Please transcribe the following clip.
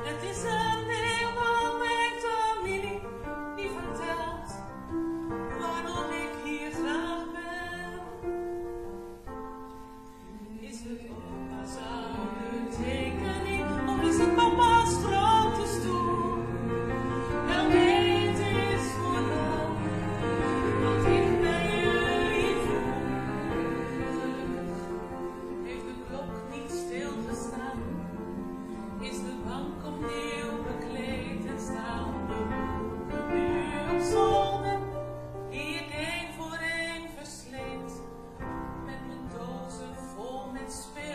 Het is een heel van mijn familie die vertelt waarom ik hier graag ben. Is het opa's oude tekening of is het papa's grote stoel? Nou, dit is vooral wat ik bij jullie voel. Heeft de klok niet stilgestaan? Is de bank opnieuw bekleed en staan de boeken nu op zolder, die ik één voor één versleet, met mijn dozen vol met speel.